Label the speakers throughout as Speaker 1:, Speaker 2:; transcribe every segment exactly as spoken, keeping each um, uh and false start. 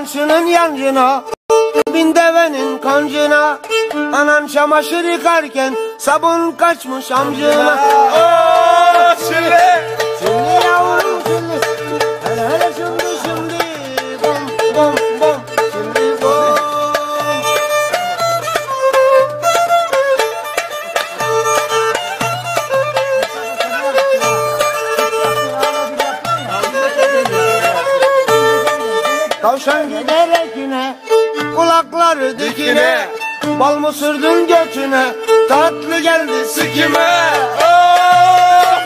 Speaker 1: Yabancının yancına, bin devenin kancına. Anam çamaşır yıkarken sabun kaçmış amcına.
Speaker 2: Ooo Çilli.
Speaker 1: Çilli yavrum çilli, hele hele şimdi şimdi. Bom bom bom, çilli bom. Tavşan giderek yine, kulakları dikine. Bal mı sürdün götüne, tatlı geldi sikime.
Speaker 2: Ooo.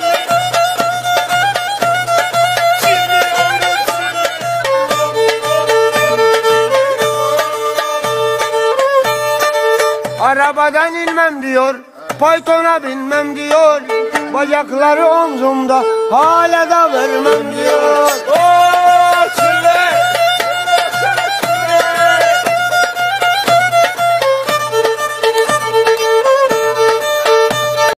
Speaker 1: Arabadan inmem diyor, faytona binmem diyor. Bacakları omzumda, hala da vermem diyor.